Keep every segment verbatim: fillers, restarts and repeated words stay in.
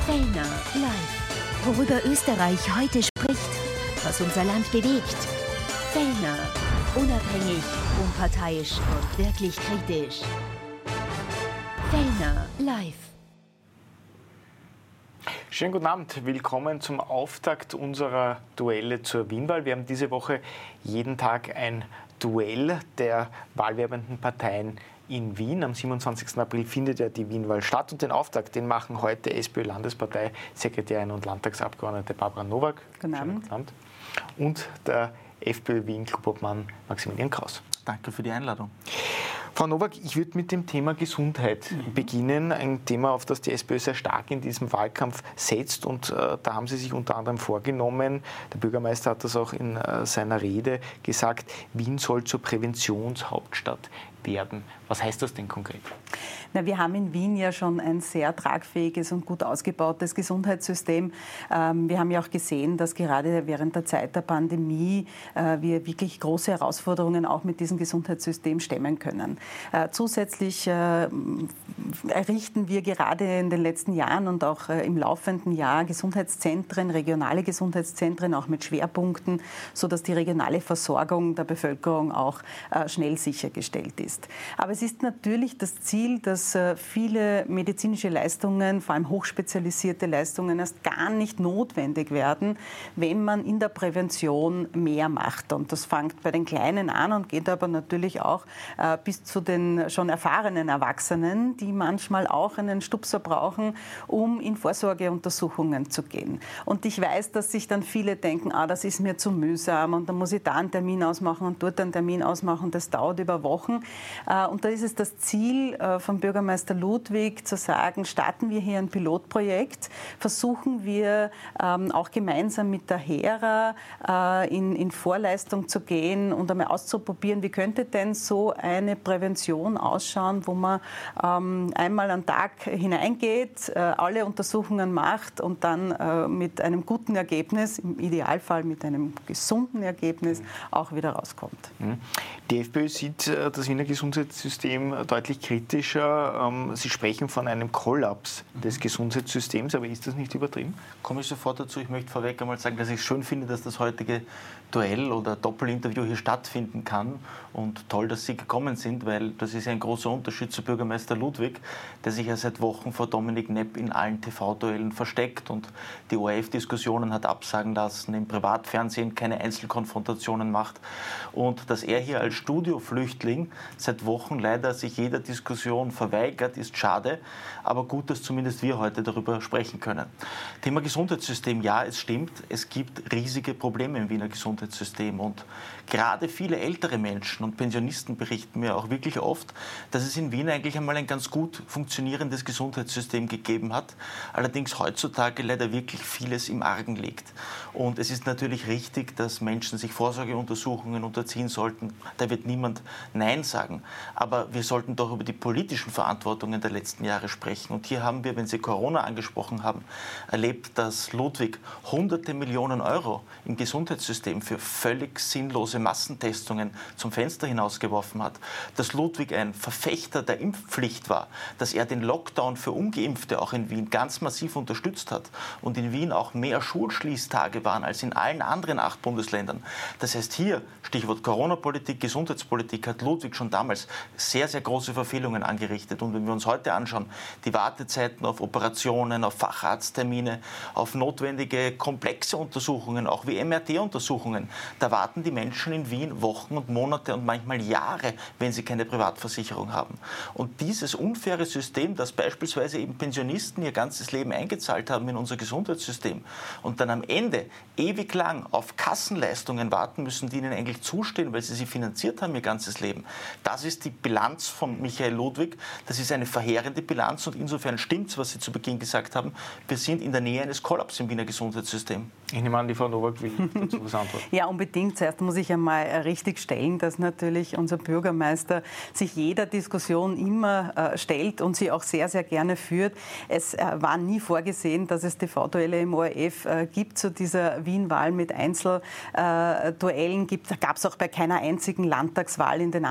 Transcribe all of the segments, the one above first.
Fellner live. Worüber Österreich heute spricht, was unser Land bewegt. Fellner. Unabhängig, unparteiisch und wirklich kritisch. Fellner live. Schönen guten Abend, willkommen zum Auftakt unserer Duelle zur Wienwahl. Wir haben diese Woche jeden Tag ein Duell der wahlwerbenden Parteien in Wien. Am siebenundzwanzigsten April findet ja die Wienwahl statt und den Auftakt, den machen heute SPÖ-Landesparteisekretärin und Landtagsabgeordnete Barbara Nowak. Guten Abend. Guten Abend. Und der FPÖ-Wien-Clubobmann Maximilian Kraus. Danke für die Einladung. Frau Nowak, ich würde mit dem Thema Gesundheit mhm. beginnen. Ein Thema, auf das die SPÖ sehr stark in diesem Wahlkampf setzt. Und äh, da haben Sie sich unter anderem vorgenommen, der Bürgermeister hat das auch in äh, seiner Rede gesagt, Wien soll zur Präventionshauptstadt werden. Was heißt das denn konkret? Na, wir haben in Wien ja schon ein sehr tragfähiges und gut ausgebautes Gesundheitssystem. Ähm, wir haben ja auch gesehen, dass gerade während der Zeit der Pandemie äh, wir wirklich große Herausforderungen auch mit diesem Gesundheitssystem stemmen können. Äh, zusätzlich äh, errichten wir gerade in den letzten Jahren und auch äh, im laufenden Jahr Gesundheitszentren, regionale Gesundheitszentren, auch mit Schwerpunkten, sodass die regionale Versorgung der Bevölkerung auch äh, schnell sichergestellt ist. Aber es ist natürlich das Ziel, dass äh, viele medizinische Leistungen, vor allem hochspezialisierte Leistungen, erst gar nicht notwendig werden, wenn man in der Prävention mehr macht. Und das fängt bei den Kleinen an und geht aber natürlich auch äh, bis zu den schon erfahrenen Erwachsenen, die manchmal auch einen Stupser brauchen, um in Vorsorgeuntersuchungen zu gehen. Und ich weiß, dass sich dann viele denken, ah, das ist mir zu mühsam und dann muss ich da einen Termin ausmachen und dort einen Termin ausmachen, das dauert über Wochen. Und da ist es das Ziel von Bürgermeister Ludwig zu sagen, starten wir hier ein Pilotprojekt, versuchen wir auch gemeinsam mit der HERA in, in Vorleistung zu gehen und einmal auszuprobieren, wie könnte denn so eine Prävention ausschauen, wo man einmal am Tag hineingeht, alle Untersuchungen macht und dann mit einem guten Ergebnis, im Idealfall mit einem gesunden Ergebnis, auch wieder rauskommt. Die FPÖ sieht das Wiener Gesundheitssystem deutlich kritischer. Sie sprechen von einem Kollaps des Gesundheitssystems, aber ist das nicht übertrieben? Komme ich sofort dazu. Ich möchte vorweg einmal sagen, dass ich es schön finde, dass das heutige Duell oder Doppelinterview hier stattfinden kann und toll, dass Sie gekommen sind, weil das ist ein großer Unterschied zu Bürgermeister Ludwig, der sich ja seit Wochen vor Dominik Nepp in allen T V-Duellen versteckt und die O R F-Diskussionen hat absagen lassen, im Privatfernsehen keine Einzelkonfrontationen macht und dass er hier als Studioflüchtling seit Wochen leider sich jeder Diskussion verweigert, ist schade, aber gut, dass zumindest wir heute darüber sprechen können. Thema Gesundheitssystem, ja, es stimmt, es gibt riesige Probleme im Wiener Gesundheitssystem und gerade viele ältere Menschen und Pensionisten berichten mir auch wirklich oft, dass es in Wien eigentlich einmal ein ganz gut funktionierendes Gesundheitssystem gegeben hat, allerdings heutzutage leider wirklich vieles im Argen liegt. Und es ist natürlich richtig, dass Menschen sich Vorsorgeuntersuchungen unterziehen sollten, da wird niemand Nein sagen, aber wir sollten doch über die politischen Verantwortungen der letzten Jahre sprechen und hier haben wir, wenn Sie Corona angesprochen haben, erlebt, dass Ludwig hunderte Millionen Euro im Gesundheitssystem für völlig sinnlose Massentestungen zum Fenster hinausgeworfen hat, dass Ludwig ein Verfechter der Impfpflicht war, dass er den Lockdown für Ungeimpfte auch in Wien ganz massiv unterstützt hat und in Wien auch mehr Schulschließtage waren als in allen anderen acht Bundesländern. Das heißt hier, Stichwort Corona-Politik, Gesundheitspolitik, hat Ludwig schon damals sehr, sehr große Verfehlungen angerichtet. Und wenn wir uns heute anschauen, die Wartezeiten auf Operationen, auf Facharzttermine, auf notwendige komplexe Untersuchungen, auch wie M R T-Untersuchungen, da warten die Menschen in Wien Wochen und Monate und manchmal Jahre, wenn sie keine Privatversicherung haben. Und dieses unfaire System, dass beispielsweise eben Pensionisten ihr ganzes Leben eingezahlt haben in unser Gesundheitssystem und dann am Ende ewig lang auf Kassenleistungen warten müssen, die ihnen eigentlich zustehen, weil sie sie finanziert haben ihr ganzes Leben. Das ist die Bilanz von Michael Ludwig. Das ist eine verheerende Bilanz und insofern stimmt es, was Sie zu Beginn gesagt haben. Wir sind in der Nähe eines Kollaps im Wiener Gesundheitssystem. Ich nehme an, die Frau Nowak will dazu was antworten. Ja, unbedingt. Zuerst muss ich einmal richtig stellen, dass natürlich unser Bürgermeister sich jeder Diskussion immer äh, stellt und sie auch sehr, sehr gerne führt. Es äh, war nie vorgesehen, dass es T V-Duelle im O R F äh, gibt zu dieser Wien-Wahl mit Einzelduellen. Äh, gibt. Da gab es auch bei keiner einzigen Landtagswahl in den anderen Bundesländern.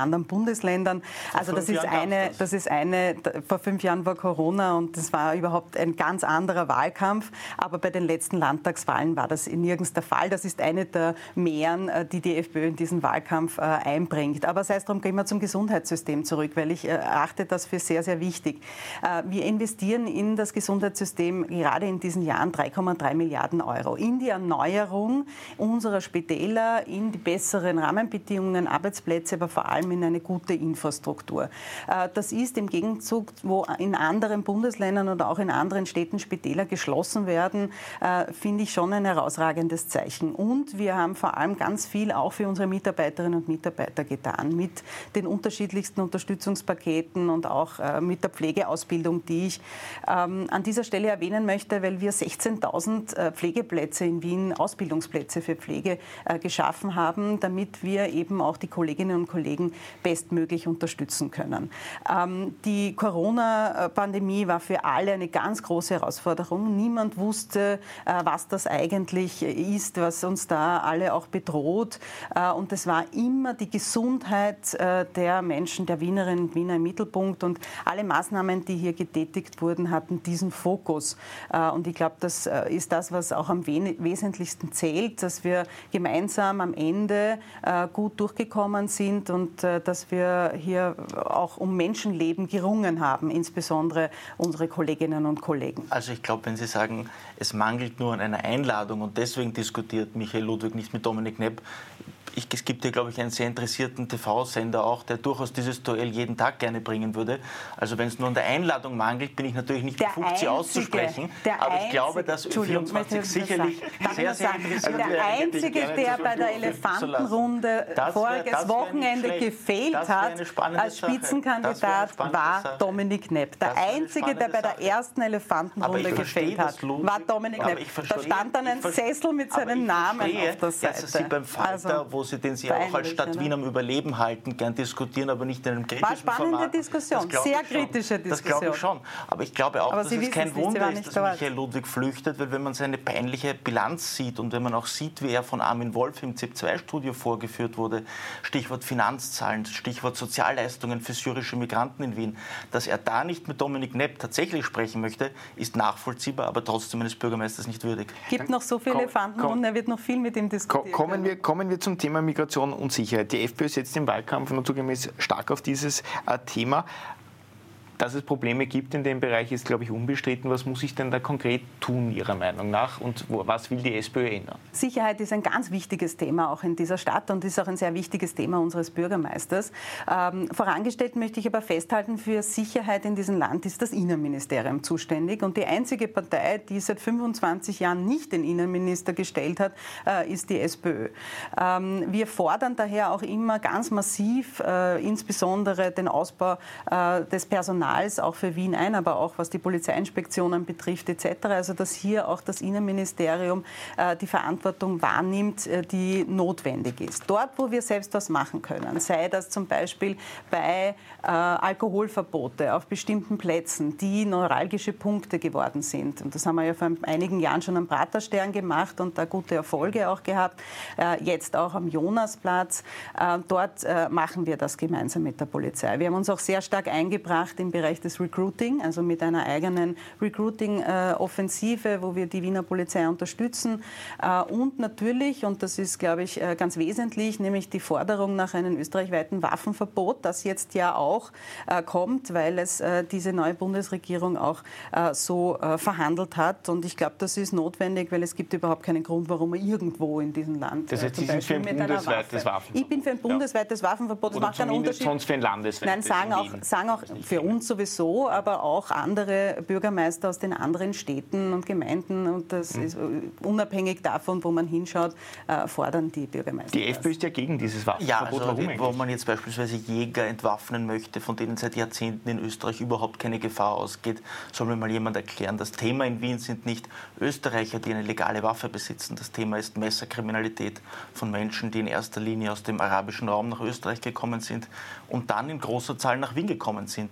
Bundesländern. Also das ist, eine, das ist eine, vor fünf Jahren war Corona und das war überhaupt ein ganz anderer Wahlkampf. Aber bei den letzten Landtagswahlen war das nirgends der Fall. Das ist eine der Mehren, die die FPÖ in diesen Wahlkampf einbringt. Aber sei es darum, gehen wir zum Gesundheitssystem zurück, weil ich erachte das für sehr, sehr wichtig. Wir investieren in das Gesundheitssystem gerade in diesen Jahren drei Komma drei Milliarden Euro in die Erneuerung unserer Spitäler, in die besseren Rahmenbedingungen, Arbeitsplätze, aber vor allem in eine gute Infrastruktur. Das ist im Gegenzug, wo in anderen Bundesländern oder auch in anderen Städten Spitäler geschlossen werden, finde ich schon ein herausragendes Zeichen. Und wir haben vor allem ganz viel auch für unsere Mitarbeiterinnen und Mitarbeiter getan, mit den unterschiedlichsten Unterstützungspaketen und auch mit der Pflegeausbildung, die ich ähm, an dieser Stelle erwähnen möchte, weil wir sechzehntausend äh, Pflegeplätze in Wien, Ausbildungsplätze für Pflege äh, geschaffen haben, damit wir eben auch die Kolleginnen und Kollegen bestmöglich unterstützen können. Ähm, die Corona-Pandemie war für alle eine ganz große Herausforderung. Niemand wusste, äh, was das eigentlich ist, was uns da alle auch bedroht. Äh, und es war immer die Gesundheit äh, der Menschen, der Wienerinnen und Wiener im Mittelpunkt. Und alle Maßnahmen, die hier getätigt wurden, hatten diesen Fokus. Und ich glaube, das ist das, was auch am wesentlichsten zählt, dass wir gemeinsam am Ende gut durchgekommen sind und dass wir hier auch um Menschenleben gerungen haben, insbesondere unsere Kolleginnen und Kollegen. Also ich glaube, wenn Sie sagen, es mangelt nur an einer Einladung und deswegen diskutiert Michael Ludwig nicht mit Dominik Knepp, Ich, es gibt hier, glaube ich, einen sehr interessierten T V-Sender auch, der durchaus dieses Duell jeden Tag gerne bringen würde. Also wenn es nur an der Einladung mangelt, bin ich natürlich nicht befugt, sie auszusprechen. Aber ich glaube, dass vierundzwanzig sicherlich sehr, sehr interessiert Der Einzige, der bei der Elefantenrunde voriges Wochenende gefehlt hat als Spitzenkandidat, war Dominik Knepp. Der Einzige, der bei der ersten Elefantenrunde gefehlt hat, war Dominik Knepp. Da stand dann ein Sessel mit seinem Namen auf der Seite. Sie beim Falter, wo Sie, den Sie auch als Stadt Wien am Überleben halten, gern diskutieren, aber nicht in einem kritischen Format. War spannende Format. Diskussion, sehr kritische Diskussion. Das glaube ich schon. Aber ich glaube auch, aber dass Sie es kein nicht, Wunder ist, dass dort. Michael Ludwig flüchtet, weil wenn man seine peinliche Bilanz sieht und wenn man auch sieht, wie er von Armin Wolf im Z I P zwei Studio vorgeführt wurde, Stichwort Finanzzahlen, Stichwort Sozialleistungen für syrische Migranten in Wien, dass er da nicht mit Dominik Knepp tatsächlich sprechen möchte, ist nachvollziehbar, aber trotzdem eines Bürgermeisters nicht würdig. Es gibt noch so viele Elefanten und er wird noch viel mit ihm diskutieren. Kommen wir, kommen wir zum Thema Migration und Sicherheit. Die FPÖ setzt im Wahlkampf naturgemäß stark auf dieses äh, Thema. Dass es Probleme gibt in dem Bereich, ist, glaube ich, unbestritten. Was muss ich denn da konkret tun, Ihrer Meinung nach? Und wo, was will die SPÖ ändern? Sicherheit ist ein ganz wichtiges Thema auch in dieser Stadt und ist auch ein sehr wichtiges Thema unseres Bürgermeisters. Ähm, vorangestellt möchte ich aber festhalten, für Sicherheit in diesem Land ist das Innenministerium zuständig. Und die einzige Partei, die seit fünfundzwanzig Jahren nicht den Innenminister gestellt hat, äh, ist die SPÖ. Ähm, wir fordern daher auch immer ganz massiv, äh, insbesondere den Ausbau äh, des Personals, auch für Wien ein, aber auch was die Polizeiinspektionen betrifft et cetera. Also dass hier auch das Innenministerium äh, die Verantwortung wahrnimmt, äh, die notwendig ist. Dort, wo wir selbst was machen können, sei das zum Beispiel bei äh, Alkoholverbote auf bestimmten Plätzen, die neuralgische Punkte geworden sind. Und das haben wir ja vor einigen Jahren schon am Praterstern gemacht und da gute Erfolge auch gehabt. Äh, jetzt auch am Jonasplatz. Äh, dort äh, machen wir das gemeinsam mit der Polizei. Wir haben uns auch sehr stark eingebracht im Bereich des Recruiting, also mit einer eigenen Recruiting-Offensive, wo wir die Wiener Polizei unterstützen. Und natürlich, und das ist, glaube ich, ganz wesentlich, nämlich die Forderung nach einem österreichweiten Waffenverbot, das jetzt ja auch kommt, weil es diese neue Bundesregierung auch so verhandelt hat. Und ich glaube, das ist notwendig, weil es gibt überhaupt keinen Grund, warum man irgendwo in diesem Land das heißt, zum Sie sind für ein bundesweites Waffe. Waffenverbot? Ich bin für ein bundesweites ja. Waffenverbot. Das Oder macht keinen Unterschied. Sonst für ein landesweites. Nein, sagen auch, sagen auch für uns sowieso, aber auch andere Bürgermeister aus den anderen Städten und Gemeinden. Und das mhm. ist unabhängig davon, wo man hinschaut, äh, fordern die Bürgermeister. Die FPÖ ist ja gegen dieses Waffenverbot. Ja, also, wo man jetzt beispielsweise Jäger entwaffnen möchte, von denen seit Jahrzehnten in Österreich überhaupt keine Gefahr ausgeht, soll mir mal jemand erklären. Das Thema in Wien sind nicht Österreicher, die eine legale Waffe besitzen. Das Thema ist Messerkriminalität von Menschen, die in erster Linie aus dem arabischen Raum nach Österreich gekommen sind und dann in großer Zahl nach Wien gekommen sind. Und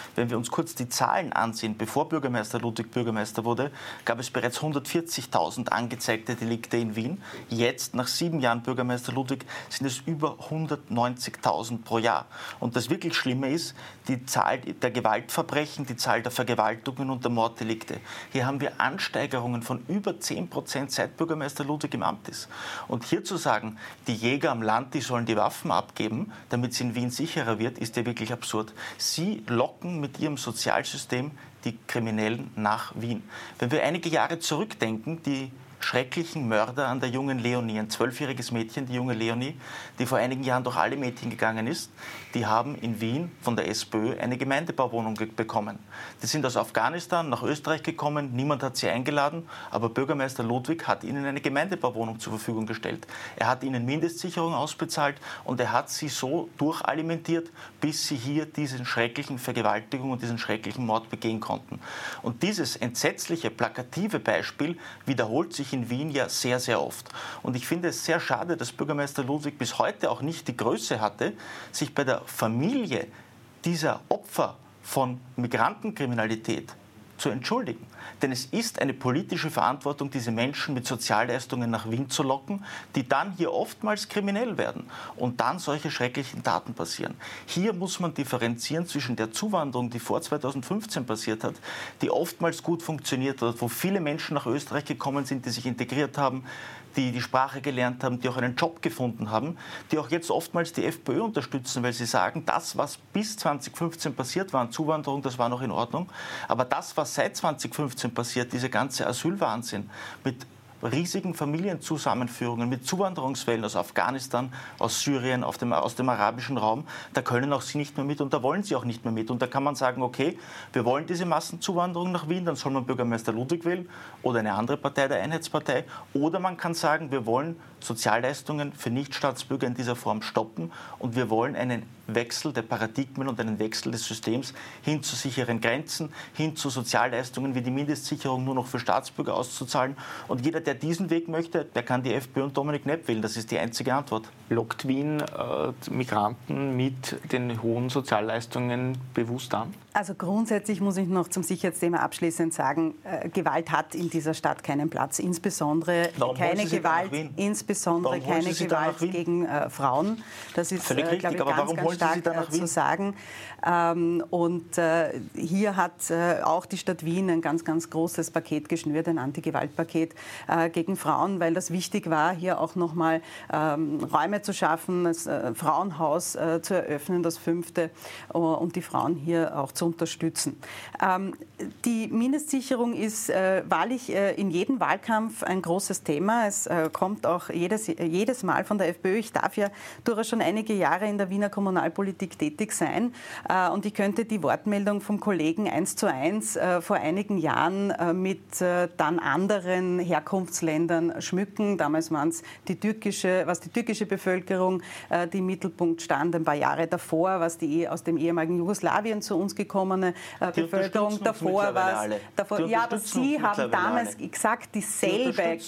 Wenn wir uns kurz die Zahlen ansehen, bevor Bürgermeister Ludwig Bürgermeister wurde, gab es bereits hundertvierzigtausend angezeigte Delikte in Wien. Jetzt, nach sieben Jahren Bürgermeister Ludwig, sind es über hundertneunzigtausend pro Jahr. Und das wirklich Schlimme ist, die Zahl der Gewaltverbrechen, die Zahl der Vergewaltigungen und der Morddelikte. Hier haben wir Ansteigerungen von über zehn Prozent, seit Bürgermeister Ludwig im Amt ist. Und hier zu sagen, die Jäger am Land, die sollen die Waffen abgeben, damit es in Wien sicherer wird, ist ja wirklich absurd. Sie locken mit ihrem Sozialsystem die Kriminellen nach Wien. Wenn wir einige Jahre zurückdenken, die schrecklichen Mörder an der jungen Leonie, ein zwölfjähriges Mädchen, die junge Leonie, die vor einigen Jahren durch alle Mädchen gegangen ist, die haben in Wien von der SPÖ eine Gemeindebauwohnung bekommen. Die sind aus Afghanistan nach Österreich gekommen, niemand hat sie eingeladen, aber Bürgermeister Ludwig hat ihnen eine Gemeindebauwohnung zur Verfügung gestellt. Er hat ihnen Mindestsicherung ausbezahlt und er hat sie so durchalimentiert, bis sie hier diesen schrecklichen Vergewaltigung und diesen schrecklichen Mord begehen konnten. Und dieses entsetzliche, plakative Beispiel wiederholt sich in Wien ja sehr, sehr oft. Und ich finde es sehr schade, dass Bürgermeister Ludwig bis heute auch nicht die Größe hatte, sich bei der Familie dieser Opfer von Migrantenkriminalität zu entschuldigen. Denn es ist eine politische Verantwortung, diese Menschen mit Sozialleistungen nach Wien zu locken, die dann hier oftmals kriminell werden und dann solche schrecklichen Taten passieren. Hier muss man differenzieren zwischen der Zuwanderung, die vor zweitausendfünfzehn passiert hat, die oftmals gut funktioniert hat, wo viele Menschen nach Österreich gekommen sind, die sich integriert haben, die die Sprache gelernt haben, die auch einen Job gefunden haben, die auch jetzt oftmals die FPÖ unterstützen, weil sie sagen, das, was bis zweitausendfünfzehn passiert war an Zuwanderung, das war noch in Ordnung. Aber das, was seit zweitausendfünfzehn passiert, diese ganze Asylwahnsinn mit riesigen Familienzusammenführungen, mit Zuwanderungswellen aus Afghanistan, aus Syrien, auf dem, aus dem arabischen Raum, da können auch sie nicht mehr mit und da wollen sie auch nicht mehr mit. Und da kann man sagen, okay, wir wollen diese Massenzuwanderung nach Wien, dann soll man Bürgermeister Ludwig wählen oder eine andere Partei, der Einheitspartei. Oder man kann sagen, wir wollen Sozialleistungen für Nichtstaatsbürger in dieser Form stoppen und wir wollen einen Wechsel der Paradigmen und einen Wechsel des Systems hin zu sicheren Grenzen, hin zu Sozialleistungen wie die Mindestsicherung nur noch für Staatsbürger auszuzahlen. Und jeder, der diesen Weg möchte, der kann die FPÖ und Dominik Knepp wählen. Das ist die einzige Antwort. Lockt Wien äh, Migranten mit den hohen Sozialleistungen bewusst an? Also grundsätzlich muss ich noch zum Sicherheitsthema abschließend sagen, äh, Gewalt hat in dieser Stadt keinen Platz. Insbesondere Warum keine Gewalt, Warum insbesondere keine Gewalt gegen äh, Frauen. Das ist, Völlig äh, richtig, glaube ich, aber ganz, warum ganz wollen Sie sie stark dann nach äh, Wien? zu sagen. Ähm, und äh, hier hat äh, auch die Stadt Wien ein ganz, ganz großes Paket geschnürt, ein Antigewaltpaket äh, gegen Frauen, weil das wichtig war, hier auch nochmal ähm, Räume zu schaffen, das äh, Frauenhaus äh, zu eröffnen, das fünfte, uh, und die Frauen hier auch zu unterstützen. Ähm, die Mindestsicherung ist äh, wahrlich äh, in jedem Wahlkampf ein großes Thema. Es äh, kommt auch jedes, jedes Mal von der FPÖ. Ich darf ja durchaus schon einige Jahre in der Wiener Kommunalpolitik tätig sein äh, und ich könnte die Wortmeldung vom Kollegen eins zu eins äh, vor einigen Jahren äh, mit äh, dann anderen Herkunftsländern schmücken. Damals waren es die türkische, was die türkische Bevölkerung, äh, die im Mittelpunkt stand, ein paar Jahre davor, was die aus dem ehemaligen Jugoslawien zu uns gekommene äh, Bevölkerung davor war. Davor, ja, aber Sie haben damals alle. exakt dieselbe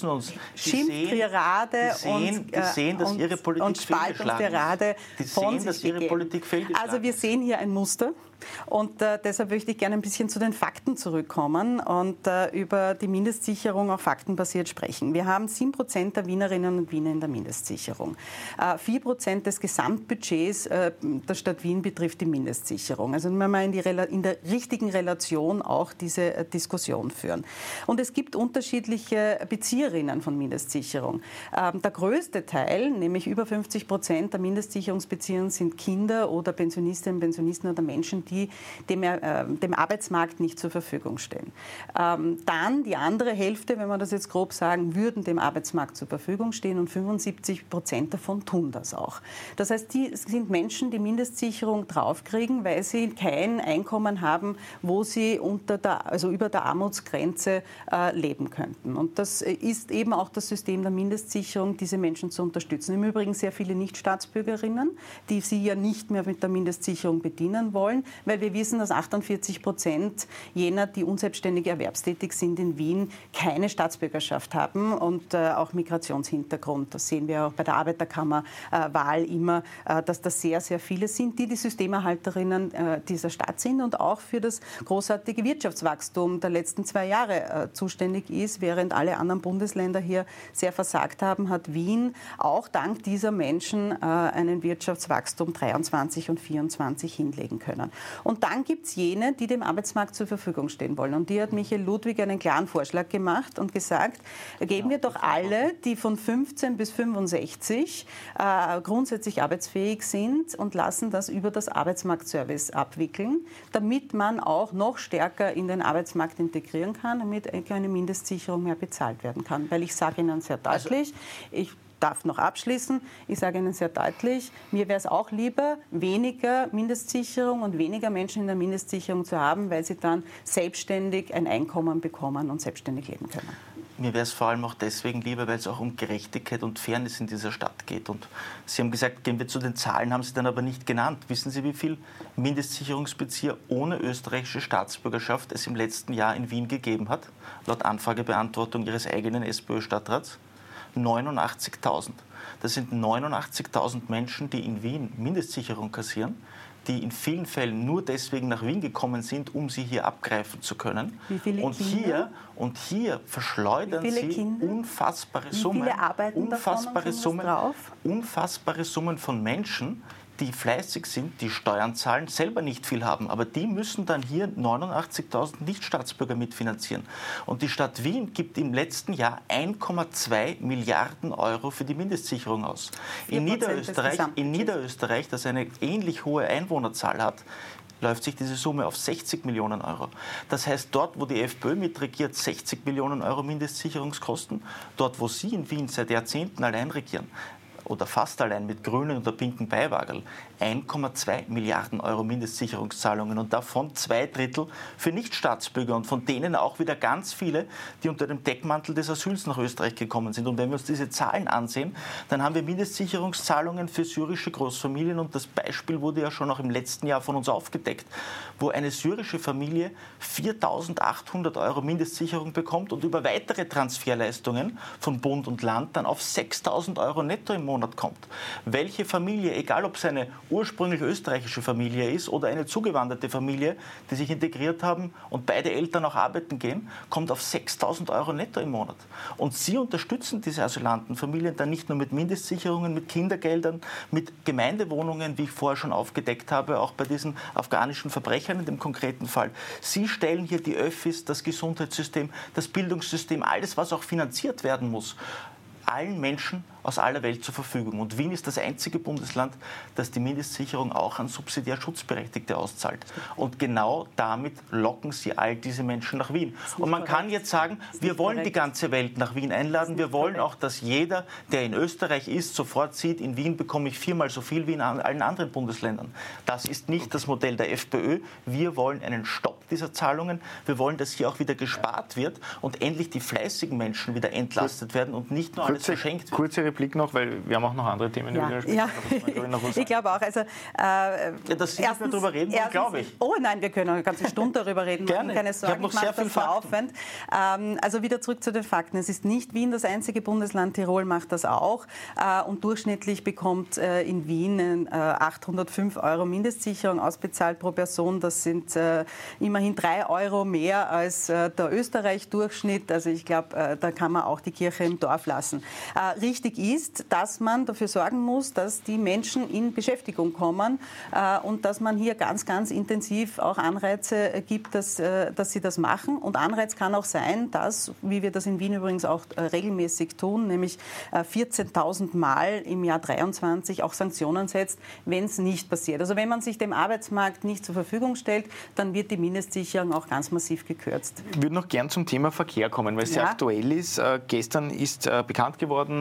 Schimpftirade und, äh, und, und Spaltungstirade von sich gegeben. Also wir sehen hier ein Muster. Und äh, deshalb möchte ich gerne ein bisschen zu den Fakten zurückkommen und äh, über die Mindestsicherung auch faktenbasiert sprechen. Wir haben sieben Prozent der Wienerinnen und Wiener in der Mindestsicherung. Äh, vier Prozent des Gesamtbudgets äh, der Stadt Wien betrifft die Mindestsicherung. Also wenn wir in, die, in der richtigen Relation auch diese äh, Diskussion führen. Und es gibt unterschiedliche Bezieherinnen von Mindestsicherung. Ähm, der größte Teil, nämlich über fünfzig Prozent der Mindestsicherungsbezieher sind Kinder oder Pensionistinnen, Pensionisten oder Menschen, die dem, äh, dem Arbeitsmarkt nicht zur Verfügung stehen. Ähm, dann die andere Hälfte, wenn wir das jetzt grob sagen, würden dem Arbeitsmarkt zur Verfügung stehen und fünfundsiebzig Prozent davon tun das auch. Das heißt, die sind Menschen, die Mindestsicherung draufkriegen, weil sie kein Einkommen haben, wo sie unter der, also über der Armutsgrenze äh, leben könnten. Und das ist eben auch das System der Mindestsicherung, diese Menschen zu unterstützen. Im Übrigen sehr viele Nichtstaatsbürgerinnen, die sie ja nicht mehr mit der Mindestsicherung bedienen wollen, weil wir wissen, dass achtundvierzig Prozent jener, die unselbstständig erwerbstätig sind in Wien, keine Staatsbürgerschaft haben und äh, auch Migrationshintergrund. Das sehen wir auch bei der Arbeiterkammerwahl äh, immer, äh, dass das sehr, sehr viele sind, die die Systemerhalterinnen äh, dieser Stadt sind und auch für das großartige Wirtschaftswachstum der letzten zwei Jahre äh, zuständig ist. Während alle anderen Bundesländer hier sehr versagt haben, hat Wien auch dank dieser Menschen äh, einen Wirtschaftswachstum dreiundzwanzig und vierundzwanzig hinlegen können. Und dann gibt es jene, die dem Arbeitsmarkt zur Verfügung stehen wollen. Und die hat Michael Ludwig einen klaren Vorschlag gemacht und gesagt, geben wir doch alle, die von fünfzehn bis fünfundsechzig äh, grundsätzlich arbeitsfähig sind und lassen das über das Arbeitsmarktservice abwickeln, damit man auch noch stärker in den Arbeitsmarkt integrieren kann, damit eine Mindestsicherung mehr bezahlt werden kann. Weil ich sage Ihnen sehr deutlich, ich darf noch abschließen. Ich sage Ihnen sehr deutlich, mir wäre es auch lieber, weniger Mindestsicherung und weniger Menschen in der Mindestsicherung zu haben, weil sie dann selbstständig ein Einkommen bekommen und selbstständig leben können. Mir wäre es vor allem auch deswegen lieber, weil es auch um Gerechtigkeit und Fairness in dieser Stadt geht. Und Sie haben gesagt, gehen wir zu den Zahlen, haben Sie dann aber nicht genannt. Wissen Sie, wie viel Mindestsicherungsbezieher ohne österreichische Staatsbürgerschaft es im letzten Jahr in Wien gegeben hat? Laut Anfragebeantwortung Ihres eigenen SPÖ-Stadtrats? neunundachtzigtausend. Das sind neunundachtzigtausend Menschen, die in Wien Mindestsicherung kassieren, die in vielen Fällen nur deswegen nach Wien gekommen sind, um sie hier abgreifen zu können. Wie viele und Kinder? Hier und hier verschleudern Wie viele sie Kinder? unfassbare Wie Summen, viele arbeiten unfassbare davon und tun was Summen, drauf? unfassbare Summen von Menschen, die fleißig sind, die Steuern zahlen, selber nicht viel haben. Aber die müssen dann hier neunundachtzigtausend Nichtstaatsbürger mitfinanzieren. Und die Stadt Wien gibt im letzten Jahr ein Komma zwei Milliarden Euro für die Mindestsicherung aus. In Niederösterreich, in Niederösterreich, das eine ähnlich hohe Einwohnerzahl hat, läuft sich diese Summe auf sechzig Millionen Euro. Das heißt, dort, wo die FPÖ mitregiert, sechzig Millionen Euro Mindestsicherungskosten, dort, wo Sie in Wien seit Jahrzehnten allein regieren, oder fast allein mit grünen oder pinken Beiwagerl, ein Komma zwei Milliarden Euro Mindestsicherungszahlungen und davon zwei Drittel für Nichtstaatsbürger und von denen auch wieder ganz viele, die unter dem Deckmantel des Asyls nach Österreich gekommen sind. Und wenn wir uns diese Zahlen ansehen, dann haben wir Mindestsicherungszahlungen für syrische Großfamilien und das Beispiel wurde ja schon auch im letzten Jahr von uns aufgedeckt, wo eine syrische Familie viertausendachthundert Euro Mindestsicherung bekommt und über weitere Transferleistungen von Bund und Land dann auf sechstausend Euro netto im Monat kommt. Welche Familie, egal ob es eine ursprünglich österreichische Familie ist oder eine zugewanderte Familie, die sich integriert haben und beide Eltern auch arbeiten gehen, kommt auf sechstausend Euro netto im Monat. Und Sie unterstützen diese Asylantenfamilien dann nicht nur mit Mindestsicherungen, mit Kindergeldern, mit Gemeindewohnungen, wie ich vorher schon aufgedeckt habe, auch bei diesen afghanischen Verbrechern in dem konkreten Fall. Sie stellen hier die Öffis, das Gesundheitssystem, das Bildungssystem, alles, was auch finanziert werden muss, allen Menschen aus aller Welt zur Verfügung. Und Wien ist das einzige Bundesland, das die Mindestsicherung auch an subsidiär Schutzberechtigte auszahlt. Und genau damit locken sie all diese Menschen nach Wien. Und man kann jetzt sagen, wir wollen die ganze Welt nach Wien einladen. Wir wollen auch, dass jeder, der in Österreich ist, sofort sieht, in Wien bekomme ich viermal so viel wie in allen anderen Bundesländern. Das ist nicht das Modell der FPÖ. Wir wollen einen Stopp dieser Zahlungen. Wir wollen, dass hier auch wieder gespart wird und endlich die fleißigen Menschen wieder entlastet werden und nicht nur alles verschenkt wird. Kurze Replik noch, weil wir haben auch noch andere Themen. Ja, die wir ja. ich, ich glaube auch. Also, äh, ja, dass Sie nicht mehr darüber reden wollen, glaube ich. Oh nein, wir können eine ganze Stunde darüber reden. Gerne. Keine Sorge, ich habe noch ich sehr viel Fakten. Aufwand. Ähm, also wieder zurück zu den Fakten. Es ist nicht Wien das einzige Bundesland, Tirol macht das auch. Äh, und durchschnittlich bekommt äh, in Wien äh, achthundertfünf Euro Mindestsicherung ausbezahlt pro Person. Das sind äh, immerhin drei Euro mehr als äh, der Österreich-Durchschnitt. Also ich glaube, äh, da kann man auch die Kirche im Dorf lassen. Äh, richtig ist, dass man dafür sorgen muss, dass die Menschen in Beschäftigung kommen äh, und dass man hier ganz, ganz intensiv auch Anreize äh, gibt, dass, äh, dass sie das machen. Und Anreiz kann auch sein, dass, wie wir das in Wien übrigens auch äh, regelmäßig tun, nämlich äh, vierzehntausend Mal im Jahr dreiundzwanzig auch Sanktionen setzt, wenn es nicht passiert. Also wenn man sich dem Arbeitsmarkt nicht zur Verfügung stellt, dann wird die Mindestsicherung auch ganz massiv gekürzt. Ich würde noch gern zum Thema Verkehr kommen, weil es ja. sehr aktuell ist. Äh, gestern ist äh, bekannt geworden, hat äh,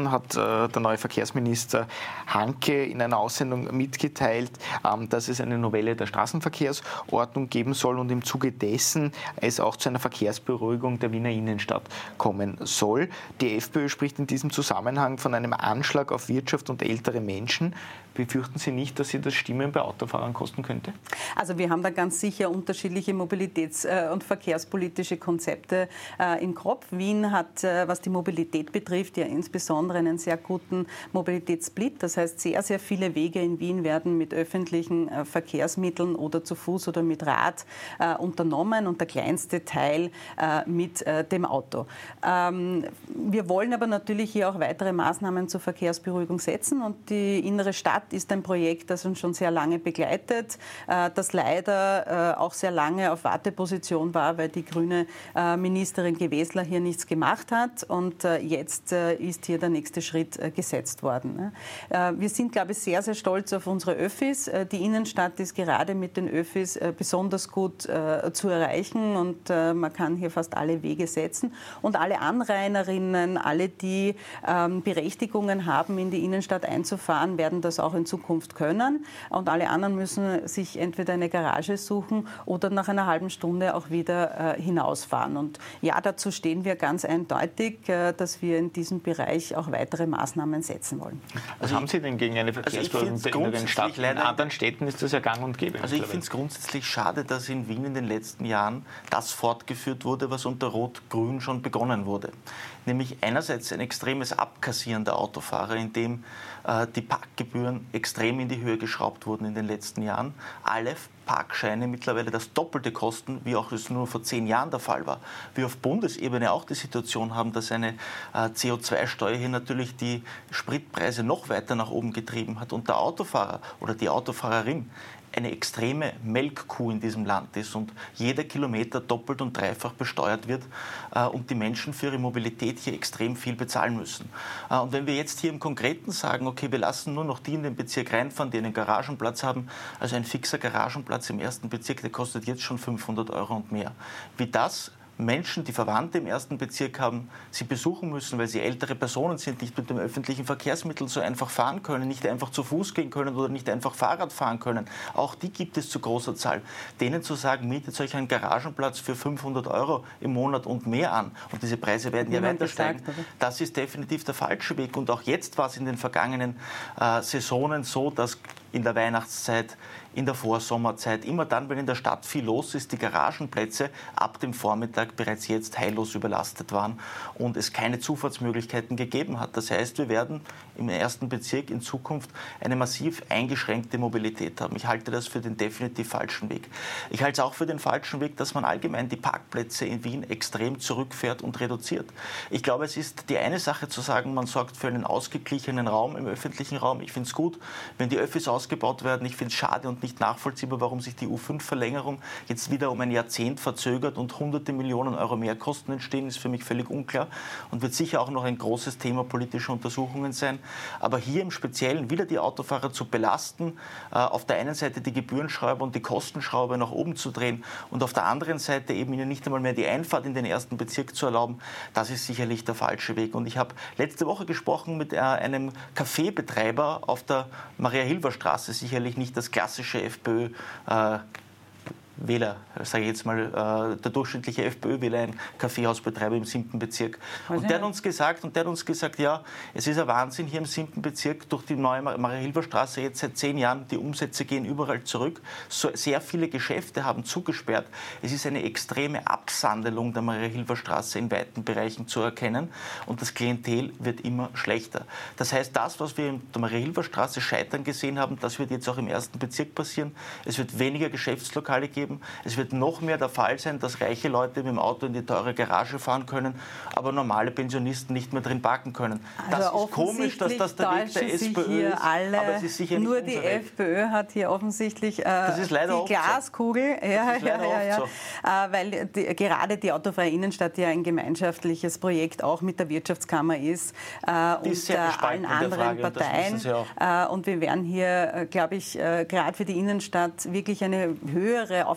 der neue Verkehrsminister Hanke in einer Aussendung mitgeteilt, dass es eine Novelle der Straßenverkehrsordnung geben soll und im Zuge dessen es auch zu einer Verkehrsberuhigung der Wiener Innenstadt kommen soll. Die FPÖ spricht in diesem Zusammenhang von einem Anschlag auf Wirtschaft und ältere Menschen. Befürchten Sie nicht, dass Sie das Stimmen bei Autofahrern kosten könnte? Also wir haben da ganz sicher unterschiedliche mobilitäts- und verkehrspolitische Konzepte äh, im Kopf. Wien hat, äh, was die Mobilität betrifft, ja insbesondere einen sehr guten Mobilitätssplit. Das heißt, sehr, sehr viele Wege in Wien werden mit öffentlichen äh, Verkehrsmitteln oder zu Fuß oder mit Rad äh, unternommen und der kleinste Teil äh, mit äh, dem Auto. Ähm, wir wollen aber natürlich hier auch weitere Maßnahmen zur Verkehrsberuhigung setzen und die innere Stadt ist ein Projekt, das uns schon sehr lange begleitet, das leider auch sehr lange auf Warteposition war, weil die grüne Ministerin Gewessler hier nichts gemacht hat. Und jetzt ist hier der nächste Schritt gesetzt worden. Wir sind, glaube ich, sehr, sehr stolz auf unsere Öffis. Die Innenstadt ist gerade mit den Öffis besonders gut zu erreichen und man kann hier fast alle Wege setzen. Und alle Anrainerinnen, alle, die Berechtigungen haben, in die Innenstadt einzufahren, werden das auch in Zukunft können. Und alle anderen müssen sich entweder eine Garage suchen oder nach einer halben Stunde auch wieder äh, hinausfahren. Und ja, dazu stehen wir ganz eindeutig, äh, dass wir in diesem Bereich auch weitere Maßnahmen setzen wollen. Was haben Sie denn gegen eine Verkehrsberuhigung der inneren Stadt? In anderen Städten ist das ja gang und gäbe. Also ich finde es grundsätzlich schade, dass in Wien in den letzten Jahren das fortgeführt wurde, was unter Rot-Grün schon begonnen wurde. Nämlich einerseits ein extremes Abkassieren der Autofahrer, indem äh, die Parkgebühren extrem in die Höhe geschraubt wurden in den letzten Jahren. Alle Parkscheine mittlerweile das Doppelte kosten, wie auch es nur vor zehn Jahren der Fall war. Wir auf Bundesebene auch die Situation haben, dass eine äh, C O zwei Steuer hier natürlich die Spritpreise noch weiter nach oben getrieben hat und der Autofahrer oder die Autofahrerin eine extreme Melkkuh in diesem Land ist und jeder Kilometer doppelt und dreifach besteuert wird äh, und die Menschen für ihre Mobilität hier extrem viel bezahlen müssen. Äh, und wenn wir jetzt hier im Konkreten sagen, okay, wir lassen nur noch die in den Bezirk reinfahren, die einen Garagenplatz haben, also ein fixer Garagenplatz im ersten Bezirk, der kostet jetzt schon fünfhundert Euro und mehr. Wie das Menschen, die Verwandte im ersten Bezirk haben, sie besuchen müssen, weil sie ältere Personen sind, nicht mit dem öffentlichen Verkehrsmittel so einfach fahren können, nicht einfach zu Fuß gehen können oder nicht einfach Fahrrad fahren können. Auch die gibt es zu großer Zahl. Denen zu sagen, mietet euch einen Garagenplatz für fünfhundert Euro im Monat und mehr an und diese Preise werden ja weiter steigen, das ist definitiv der falsche Weg. Und auch jetzt war es in den vergangenen äh, Saisonen so, dass in der Weihnachtszeit, in der Vorsommerzeit, immer dann, wenn in der Stadt viel los ist, die Garagenplätze ab dem Vormittag bereits jetzt heillos überlastet waren und es keine Zufahrtsmöglichkeiten gegeben hat. Das heißt, wir werden im ersten Bezirk in Zukunft eine massiv eingeschränkte Mobilität haben. Ich halte das für den definitiv falschen Weg. Ich halte es auch für den falschen Weg, dass man allgemein die Parkplätze in Wien extrem zurückfährt und reduziert. Ich glaube, es ist die eine Sache zu sagen, man sorgt für einen ausgeglichenen Raum im öffentlichen Raum. Ich finde es gut, wenn die Öffis ausgebaut werden. Ich finde es schade und nicht nachvollziehbar, warum sich die U fünf Verlängerung jetzt wieder um ein Jahrzehnt verzögert und hunderte Millionen Euro Mehrkosten entstehen, ist für mich völlig unklar und wird sicher auch noch ein großes Thema politischer Untersuchungen sein. Aber hier im Speziellen wieder die Autofahrer zu belasten, äh, auf der einen Seite die Gebührenschraube und die Kostenschraube nach oben zu drehen und auf der anderen Seite eben ihnen nicht einmal mehr die Einfahrt in den ersten Bezirk zu erlauben, das ist sicherlich der falsche Weg. Und ich habe letzte Woche gesprochen mit äh, einem Kaffeebetreiber auf der Maria-Hilfer-Straße, sicherlich nicht das klassische FPÖ äh, Wähler, sage ich jetzt mal, äh, der durchschnittliche FPÖ-Wähler, ein Kaffeehausbetreiber im siebten Bezirk. Und der hat uns gesagt, und der hat uns gesagt, ja, es ist ein Wahnsinn hier im siebten Bezirk, durch die neue Maria-Hilfer-Straße jetzt seit zehn Jahren, die Umsätze gehen überall zurück. So, sehr viele Geschäfte haben zugesperrt. Es ist eine extreme Absandelung der Maria-Hilfer-Straße in weiten Bereichen zu erkennen und das Klientel wird immer schlechter. Das heißt, das, was wir in der Maria-Hilfer-Straße scheitern gesehen haben, das wird jetzt auch im ersten Bezirk passieren. Es wird weniger Geschäftslokale geben. Es wird noch mehr der Fall sein, dass reiche Leute mit dem Auto in die teure Garage fahren können, aber normale Pensionisten nicht mehr drin parken können. Also das ist komisch, dass das der Weg der SPÖ ist, alle, aber es ist sicher nur nicht die unser Weg. FPÖ hat hier offensichtlich äh, das ist leider die Glaskugel. So. Ja, das ist leider ja, ja, oft ja. Äh, weil die, gerade die autofreie Innenstadt ja ein gemeinschaftliches Projekt auch mit der Wirtschaftskammer ist äh, und ist sehr äh, allen anderen Frage, Parteien. Und, äh, und wir werden hier, äh, glaube ich, äh, gerade für die Innenstadt wirklich eine höhere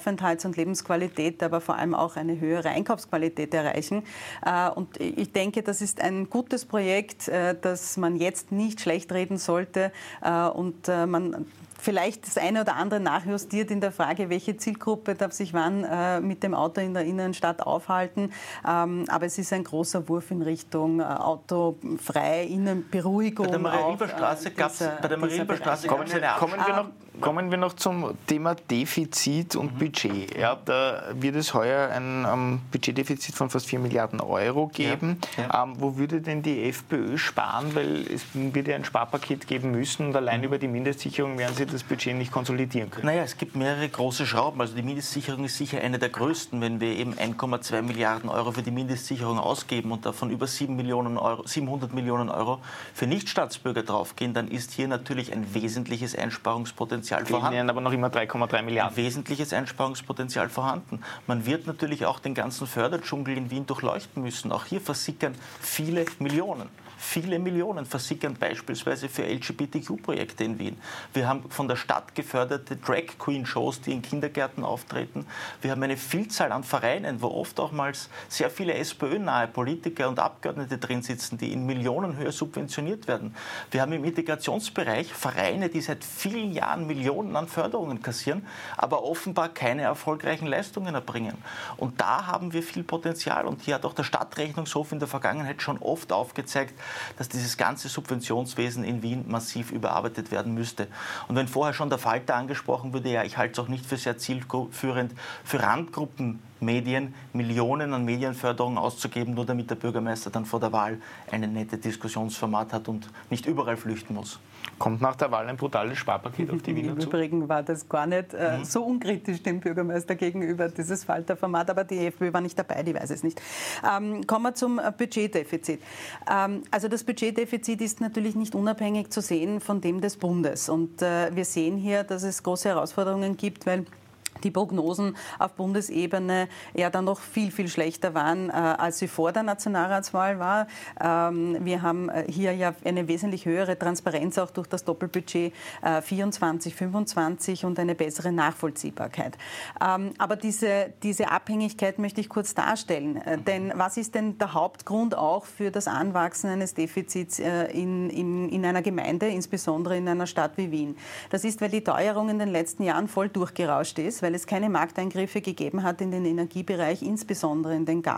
Aufenthalts- und Lebensqualität, aber vor allem auch eine höhere Einkaufsqualität erreichen. Und ich denke, das ist ein gutes Projekt, das man jetzt nicht schlecht reden sollte und man vielleicht das eine oder andere nachjustiert in der Frage, welche Zielgruppe darf sich wann äh, mit dem Auto in der Innenstadt aufhalten. Ähm, aber es ist ein großer Wurf in Richtung äh, autofrei, Innenberuhigung. Bei der Marienstraße äh, gab es bei der Marienstraße kommen, kommen, wir noch, kommen wir noch zum Thema Defizit und mhm. Budget. Ja, da wird es heuer ein um, Budgetdefizit von fast vier Milliarden Euro geben. Ja, ja. Ähm, wo würde denn die FPÖ sparen? Weil es wird ja ein Sparpaket geben müssen und allein mhm. über die Mindestsicherung werden sie das Budget nicht konsolidieren können. Naja, es gibt mehrere große Schrauben. Also die Mindestsicherung ist sicher eine der größten. Wenn wir eben ein Komma zwei Milliarden Euro für die Mindestsicherung ausgeben und davon über sieben Millionen Euro, siebenhundert Millionen Euro für Nichtstaatsbürger draufgehen, dann ist hier natürlich ein wesentliches Einsparungspotenzial vorhanden. Fehlen aber noch immer drei Komma drei Milliarden. Ein wesentliches Einsparungspotenzial vorhanden. Man wird natürlich auch den ganzen Förderdschungel in Wien durchleuchten müssen. Auch hier versickern viele Millionen. Viele Millionen versickern beispielsweise für L G B T Q-Projekte in Wien. Wir haben von der Stadt geförderte Drag-Queen-Shows, die in Kindergärten auftreten. Wir haben eine Vielzahl an Vereinen, wo oft auch mal sehr viele SPÖ-nahe Politiker und Abgeordnete drin sitzen, die in Millionenhöhe subventioniert werden. Wir haben im Integrationsbereich Vereine, die seit vielen Jahren Millionen an Förderungen kassieren, aber offenbar keine erfolgreichen Leistungen erbringen. Und da haben wir viel Potenzial. Und hier hat auch der Stadtrechnungshof in der Vergangenheit schon oft aufgezeigt, dass dieses ganze Subventionswesen in Wien massiv überarbeitet werden müsste. Und wenn vorher schon der Falter angesprochen wurde, ja, ich halte es auch nicht für sehr zielführend, für Randgruppenmedien Millionen an Medienförderung auszugeben, nur damit der Bürgermeister dann vor der Wahl ein nettes Diskussionsformat hat und nicht überall flüchten muss. Kommt nach der Wahl ein brutales Sparpaket auf die Wiener zu? Im Übrigen war das gar nicht äh, mhm. so unkritisch dem Bürgermeister gegenüber, dieses Falter-Format, aber die FPÖ war nicht dabei, die weiß es nicht. Ähm, kommen wir zum Budgetdefizit. Ähm, also das Budgetdefizit ist natürlich nicht unabhängig zu sehen von dem des Bundes. Und äh, wir sehen hier, dass es große Herausforderungen gibt, weil die Prognosen auf Bundesebene ja dann noch viel, viel schlechter waren, äh, als sie vor der Nationalratswahl war. Ähm, wir haben hier ja eine wesentlich höhere Transparenz auch durch das Doppelbudget äh, vierundzwanzig, fünfundzwanzig und eine bessere Nachvollziehbarkeit. Ähm, aber diese, diese Abhängigkeit möchte ich kurz darstellen. Äh, denn was ist denn der Hauptgrund auch für das Anwachsen eines Defizits äh, in, in, in einer Gemeinde, insbesondere in einer Stadt wie Wien? Das ist, weil die Teuerung in den letzten Jahren voll durchgerauscht ist, weil es keine Markteingriffe gegeben hat in den Energiebereich, insbesondere in den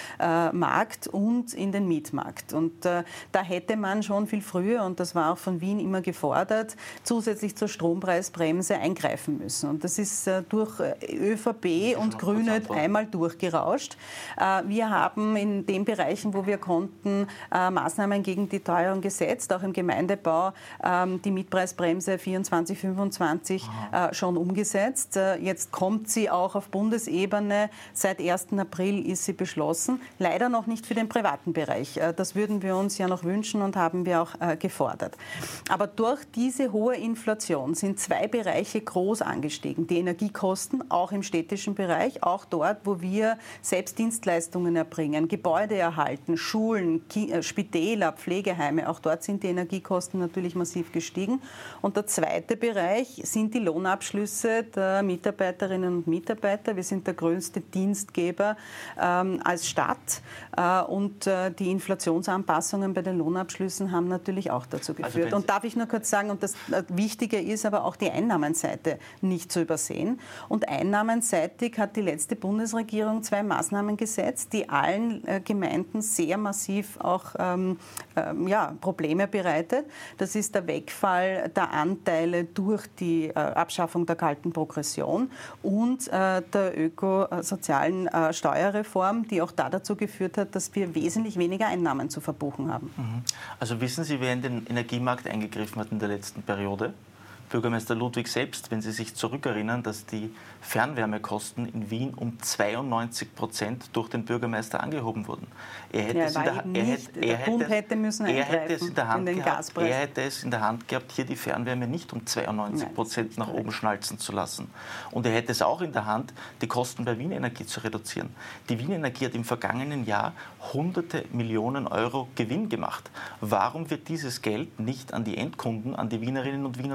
Gasmarkt und in den Mietmarkt. Und äh, da hätte man schon viel früher, und das war auch von Wien immer gefordert, zusätzlich zur Strompreisbremse eingreifen müssen. Und das ist äh, durch ÖVP und Grüne einmal durchgerauscht. Äh, wir haben in den Bereichen, wo wir konnten, äh, Maßnahmen gegen die Teuerung gesetzt, auch im Gemeindebau äh, die Mietpreisbremse vierundzwanzig, fünfundzwanzig äh, schon umgesetzt. Äh, Jetzt kommt sie auch auf Bundesebene. Seit ersten April ist sie beschlossen. Leider noch nicht für den privaten Bereich. Das würden wir uns ja noch wünschen und haben wir auch gefordert. Aber durch diese hohe Inflation sind zwei Bereiche groß angestiegen. Die Energiekosten, auch im städtischen Bereich, auch dort, wo wir selbst Dienstleistungen erbringen, Gebäude erhalten, Schulen, Spitäler, Pflegeheime. Auch dort sind die Energiekosten natürlich massiv gestiegen. Und der zweite Bereich sind die Lohnabschlüsse der Mitarbeiter. Mitarbeiterinnen und Mitarbeiter. Wir sind der größte Dienstgeber ähm, als Stadt äh, und äh, die Inflationsanpassungen bei den Lohnabschlüssen haben natürlich auch dazu geführt. Also und darf ich nur kurz sagen, und das äh, Wichtige ist aber auch die Einnahmenseite nicht zu übersehen. Und einnahmenseitig hat die letzte Bundesregierung zwei Maßnahmen gesetzt, die allen äh, Gemeinden sehr massiv auch ähm, ähm, ja, Probleme bereitet. Das ist der Wegfall der Anteile durch die äh, Abschaffung der kalten Progression und äh, der ökosozialen äh, Steuerreform, die auch da dazu geführt hat, dass wir wesentlich weniger Einnahmen zu verbuchen haben. Also wissen Sie, wer in den Energiemarkt eingegriffen hat in der letzten Periode? Bürgermeister Ludwig selbst, wenn Sie sich zurückerinnern, dass die Fernwärmekosten in Wien um zweiundneunzig Prozent durch den Bürgermeister angehoben wurden. Er hätte, ja, es, in der, er hätte, er hätte, hätte, müssen er hätte es in der Hand in gehabt, er hätte es in der Hand gehabt, hier die Fernwärme nicht um zweiundneunzig Prozent nach oben schnalzen zu lassen. Und er hätte es auch in der Hand, die Kosten bei Wien Energie zu reduzieren. Die Wien Energie hat im vergangenen Jahr hunderte Millionen Euro Gewinn gemacht. Warum wird dieses Geld nicht an die Endkunden, an die Wienerinnen und Wiener zurückgegeben?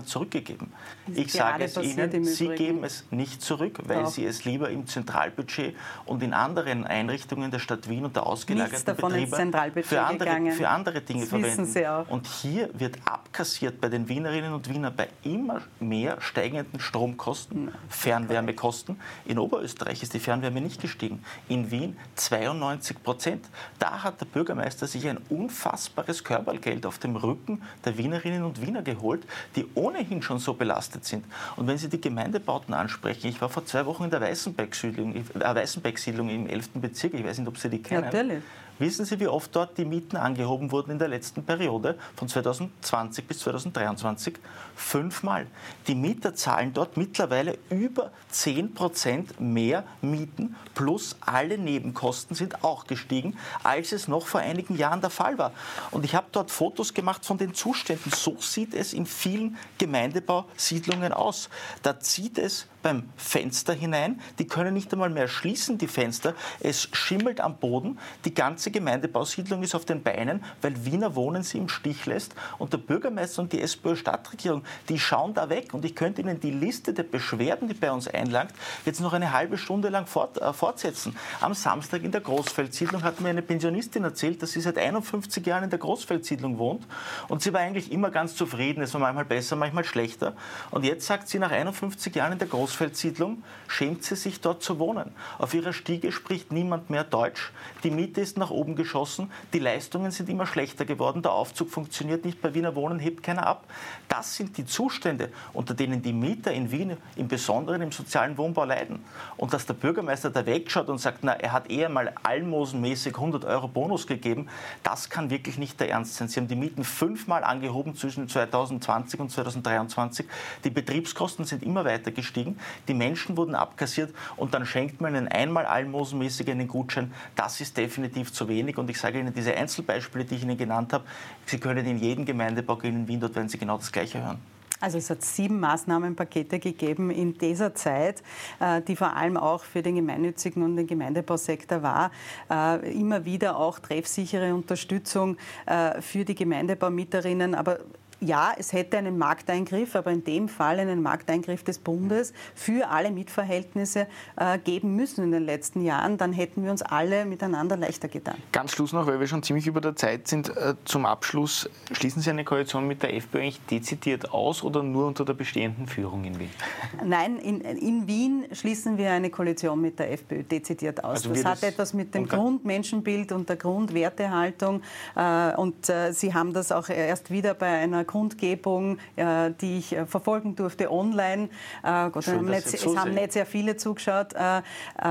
zurückgegeben. Ich sage es Ihnen, Sie geben es nicht zurück, weil Doch. Sie es lieber im Zentralbudget und in anderen Einrichtungen der Stadt Wien und der ausgelagerten Betriebe für andere, für andere Dinge das verwenden. Und hier wird abkassiert bei den Wienerinnen und Wienern bei immer mehr steigenden Stromkosten, Fernwärmekosten. In Oberösterreich ist die Fernwärme nicht gestiegen. In Wien zweiundneunzig Prozent. Da hat der Bürgermeister sich ein unfassbares Körpergeld auf dem Rücken der Wienerinnen und Wiener geholt, die ohnehin schon so belastet sind. Und wenn Sie die Gemeindebauten ansprechen, ich war vor zwei Wochen in der Weißenbeck-Siedlung äh, Weißenbeck-Siedlung im elften Bezirk, ich weiß nicht, ob Sie die kennen. Natürlich. Wissen Sie, wie oft dort die Mieten angehoben wurden in der letzten Periode, von zweitausendzwanzig bis zweitausenddreiundzwanzig? Fünfmal. Die Mieter zahlen dort mittlerweile über zehn Prozent mehr Mieten, plus alle Nebenkosten sind auch gestiegen, als es noch vor einigen Jahren der Fall war. Und ich habe dort Fotos gemacht von den Zuständen. So sieht es in vielen Gemeindebausiedlungen aus. Da zieht es beim Fenster hinein. Die können nicht einmal mehr schließen, die Fenster. Es schimmelt am Boden. Die ganze Gemeindebausiedlung ist auf den Beinen, weil Wiener Wohnen sie im Stich lässt. Und der Bürgermeister und die SPÖ-Stadtregierung, die schauen da weg. Und ich könnte Ihnen die Liste der Beschwerden, die bei uns einlangt, jetzt noch eine halbe Stunde lang fort, äh, fortsetzen. Am Samstag in der Großfeldsiedlung hat mir eine Pensionistin erzählt, dass sie seit einundfünfzig Jahren in der Großfeldsiedlung wohnt. Und sie war eigentlich immer ganz zufrieden. Es war manchmal besser, manchmal schlechter. Und jetzt sagt sie, nach einundfünfzig Jahren in der Großfeldsiedlung schämt sie sich dort zu wohnen. Auf ihrer Stiege spricht niemand mehr Deutsch. Die Miete ist nach oben geschossen. Die Leistungen sind immer schlechter geworden. Der Aufzug funktioniert nicht. Bei Wiener Wohnen hebt keiner ab. Das sind die Zustände, unter denen die Mieter in Wien im Besonderen im sozialen Wohnbau leiden. Und dass der Bürgermeister da wegschaut und sagt, na, er hat eher mal almosenmäßig hundert Euro Bonus gegeben, das kann wirklich nicht der Ernst sein. Sie haben die Mieten fünfmal angehoben zwischen zweitausendzwanzig und zweitausenddreiundzwanzig. Die Betriebskosten sind immer weiter gestiegen. Die Menschen wurden abkassiert und dann schenkt man ihnen einmal almosenmäßig einen Gutschein. Das ist definitiv zu wenig. Und ich sage Ihnen, diese Einzelbeispiele, die ich Ihnen genannt habe, Sie können in jeden Gemeindebau gehen in Wien, dort werden Sie genau das Gleiche hören. Also es hat sieben Maßnahmenpakete gegeben in dieser Zeit, die vor allem auch für den gemeinnützigen und den Gemeindebausektor war. Immer wieder auch treffsichere Unterstützung für die Gemeindebaumitterinnen. Aber ja, es hätte einen Markteingriff, aber in dem Fall einen Markteingriff des Bundes für alle Mietverhältnisse äh, geben müssen in den letzten Jahren. Dann hätten wir uns alle miteinander leichter getan. Ganz Schluss noch, weil wir schon ziemlich über der Zeit sind. Äh, zum Abschluss, schließen Sie eine Koalition mit der FPÖ eigentlich dezidiert aus oder nur unter der bestehenden Führung in Wien? Nein, in, in Wien schließen wir eine Koalition mit der FPÖ dezidiert aus. Also das hat das etwas mit dem Grundmenschenbild und der Grundwertehaltung. Äh, und äh, Sie haben das auch erst wieder bei einer Kundgebung, äh, die ich äh, verfolgen durfte online. Äh, Gott, Schön, haben nicht, es haben nicht sehr viele zugeschaut, äh,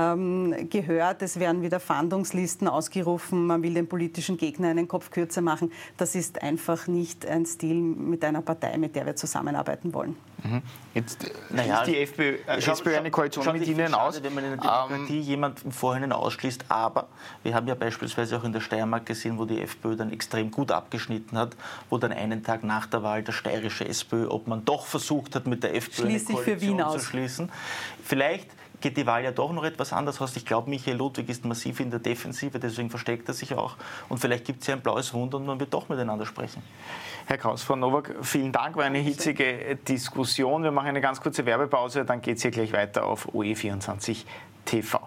ähm, gehört. Es werden wieder Fahndungslisten ausgerufen. Man will den politischen Gegner einen Kopf kürzer machen. Das ist einfach nicht ein Stil mit einer Partei, mit der wir zusammenarbeiten wollen. Mhm. Jetzt äh, naja, die FPÖ, äh, schau, FPÖ eine Koalition schau, mit Ihnen aus. Wenn man in der Demokratie ähm, jemand im Vorhinein ausschließt. Aber wir haben ja beispielsweise auch in der Steiermark gesehen, wo die FPÖ dann extrem gut abgeschnitten hat, wo dann einen Tag nach der Wahl der steirische SPÖ, ob man doch versucht hat, mit der FPÖ eine Koalition zu schließen. Vielleicht geht die Wahl ja doch noch etwas anders aus. Ich glaube, Michael Ludwig ist massiv in der Defensive, deswegen versteckt er sich auch. Und vielleicht gibt es ja ein blaues Wunder und man wird doch miteinander sprechen. Herr Kraus, Frau Nowak, vielen Dank, war eine hitzige Diskussion. Wir machen eine ganz kurze Werbepause, dann geht es hier gleich weiter auf O E vierundzwanzig T V.